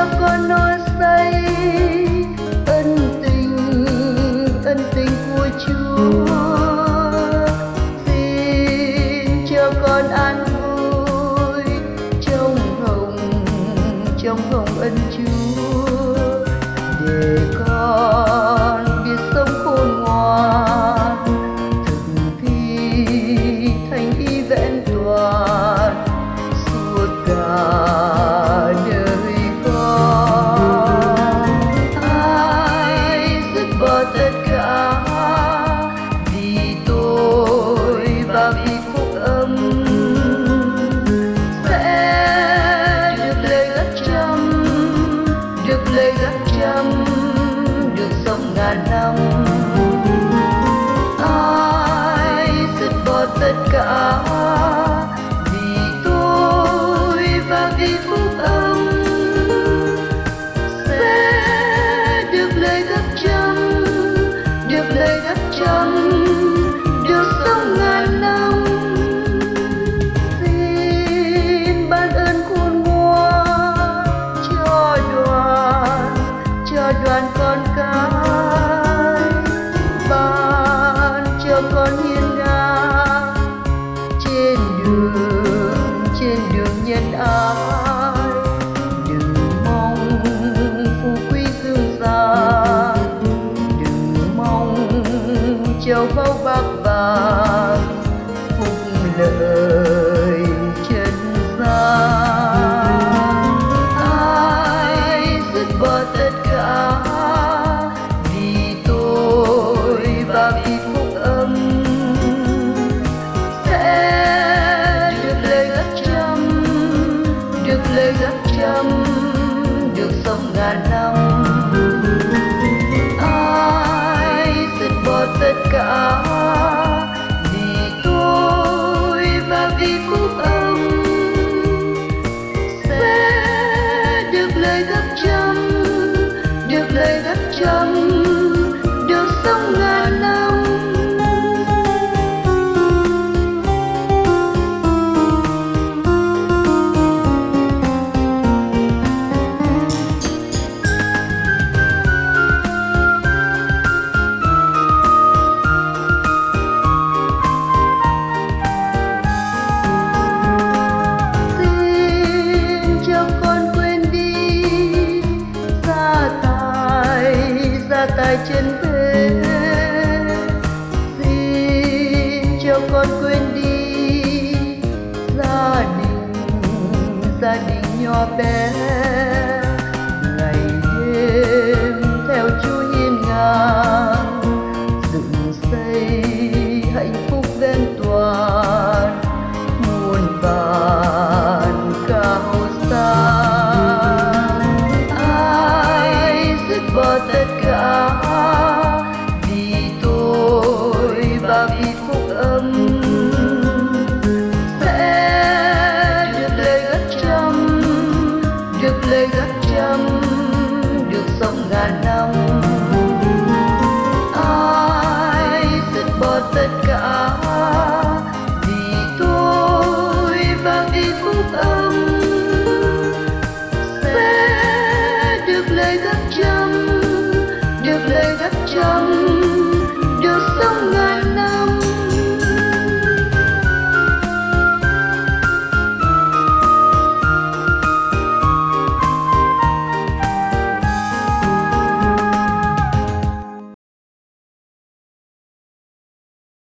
cho con no say ân tình của Chúa. Xin cho con an vui trong hồng ân Chúa, để con biết sống khôn ngoan, thực thi thành ý vẹn toàn suốt cả đời con. Ai dứt bỏ tất cả vì tôi và vì phúc âm, sẽ được lời gấp trăm, được sống ngàn năm. Ai dứt bỏ tất cả vì tôi và vì phúc âm, sẽ được lời gấp trăm, được sống ngàn năm. Xin ban ơn khôn ngoan cho đoàn con cái, ban cho con hiên ngang trên đường nhân ái. Đừng mong phú quý dương gian, đừng mong châu báu bạc vàng, phúc lợi trần gian. Ai dứt bỏ tất cả vì tôi và vì phúc âm, sẽ được lời gấp trăm, được sống ngàn năm. Ai dứt bỏ tất cả vì tôi và vì phúc âm, sẽ được lời gấp trăm, được sống ngàn năm. Tại chân thế, xin cho con quên đi gia đình nhỏ bé.